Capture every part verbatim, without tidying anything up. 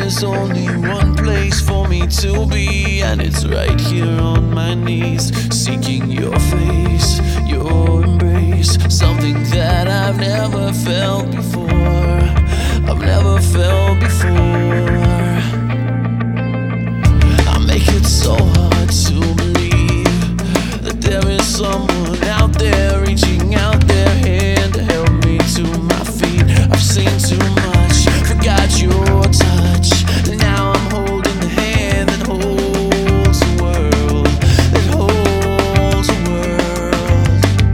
There's only one place for me to be, and it's right here on my knees, seeking your face, your embrace, something that I've never felt before. I've never felt before. I make it so hard to believe that there is someone out there reaching out their hand to help me to my feet. I've seen too much, forgot your touch. Now I'm holding the hand that holds the world, that holds the world.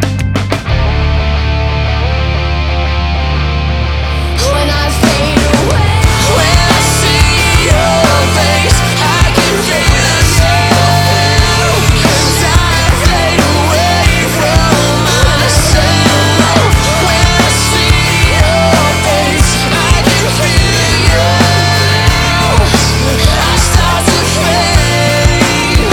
When I fade away, when I see your face, I can feel you. As I fade away from myself, when I see your face, I can feel you. I start to fade.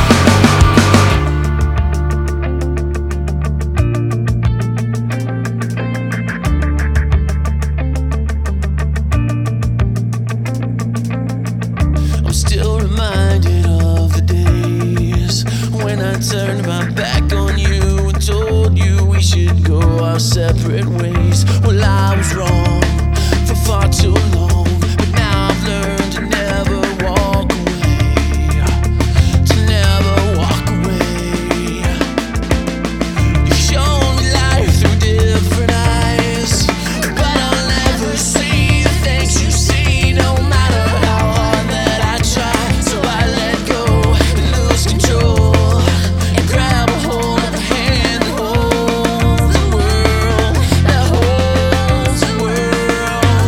I'm still reminded of the days when I turned my back on you and told you we should go our separate ways. Well, I was wrong for far too long, but now I've learned to never walk away, to never walk away. You showed me life through different eyes, but I'll never see the things you see, no matter how hard that I try. So I let go and lose control and grab a hold of the hand that holds the world, that holds the world.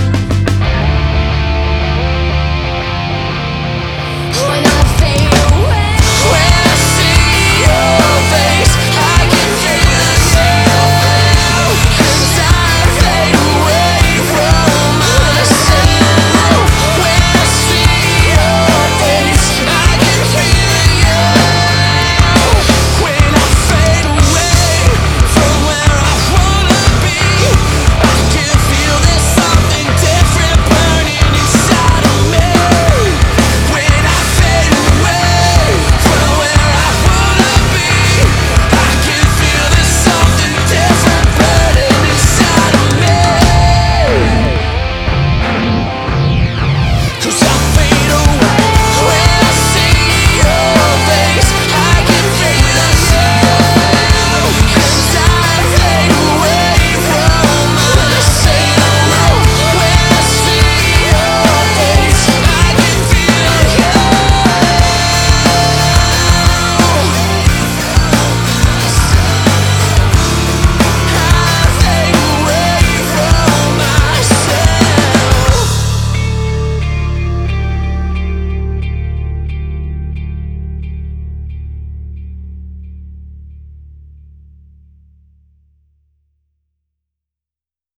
When I fade away, when I see your face, I can feel you. As I fade away from myself, when I see your face, I can feel you. When I fade away from where I wanna be, I can feel there's something different burning inside of me. When I fade away from where I wanna be, I can feel there's something different burning inside of me. 'Cause I'm